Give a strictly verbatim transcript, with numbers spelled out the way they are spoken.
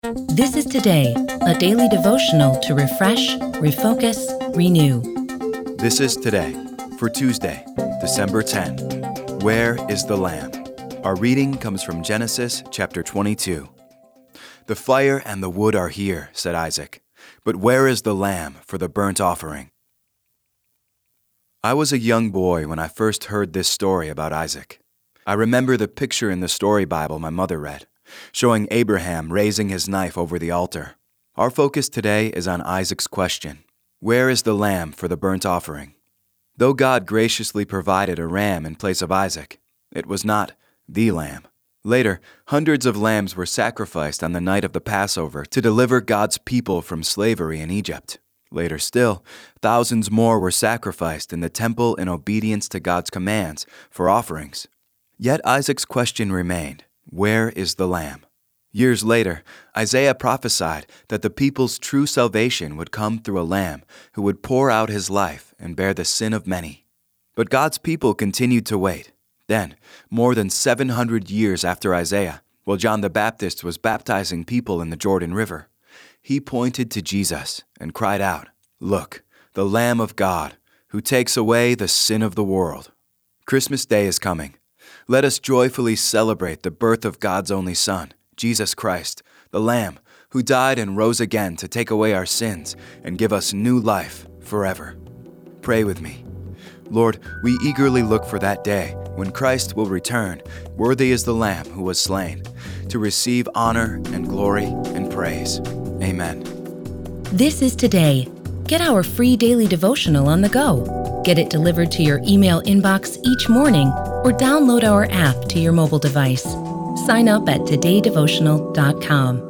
This is Today, a daily devotional to refresh, refocus, renew. This is Today for Tuesday, December tenth. Where is the Lamb? Our reading comes from Genesis chapter twenty-two. The fire and the wood are here, said Isaac, but where is the lamb for the burnt offering? I was a young boy when I first heard this story about Isaac. I remember the picture in the story Bible my mother read, showing Abraham raising his knife over the altar. Our focus today is on Isaac's question, where is the lamb for the burnt offering? Though God graciously provided a ram in place of Isaac, it was not the lamb. Later, hundreds of lambs were sacrificed on the night of the Passover to deliver God's people from slavery in Egypt. Later still, thousands more were sacrificed in the temple in obedience to God's commands for offerings. Yet Isaac's question remained, where is the lamb? Years later, Isaiah prophesied that the people's true salvation would come through a lamb who would pour out his life and bear the sin of many. But God's people continued to wait. Then, more than seven hundred years after Isaiah, while John the Baptist was baptizing people in the Jordan River, he pointed to Jesus and cried out, "Look, the Lamb of God, who takes away the sin of the world." Christmas Day is coming. Let us joyfully celebrate the birth of God's only Son, Jesus Christ, the Lamb, who died and rose again to take away our sins and give us new life forever. Pray with me. Lord, we eagerly look for that day when Christ will return, worthy is the Lamb who was slain, to receive honor and glory and praise. Amen. This is Today. Get our free daily devotional on the go. Get it delivered to your email inbox each morning or download our app to your mobile device. Sign up at today devotional dot com.